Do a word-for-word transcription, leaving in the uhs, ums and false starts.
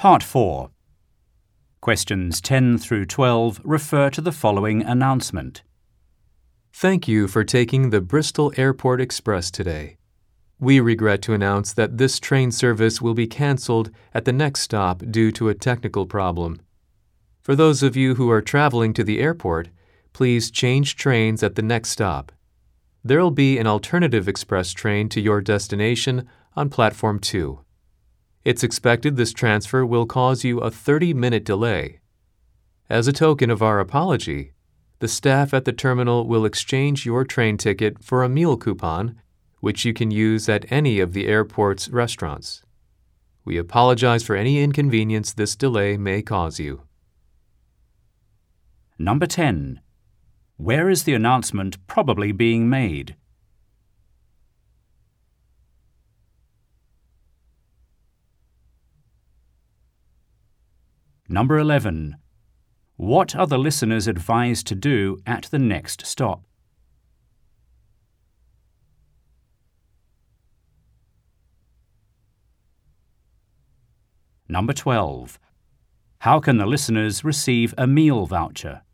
Part four. Questions ten through twelve refer to the following announcement. Thank you for taking the Bristol Airport Express today. We regret to announce that this train service will be cancelled at the next stop due to a technical problem. For those of you who are traveling to the airport, please change trains at the next stop. There will be an alternative express train to your destination on Platform two. It's expected this transfer will cause you a thirty-minute delay. As a token of our apology, the staff at the terminal will exchange your train ticket for a meal coupon, which you can use at any of the airport's restaurants. We apologize for any inconvenience this delay may cause you. Number ten. Where is the announcement probably being made? Number eleven. What are the listeners advised to do at the next stop? Number twelve. How can the listeners receive a meal voucher?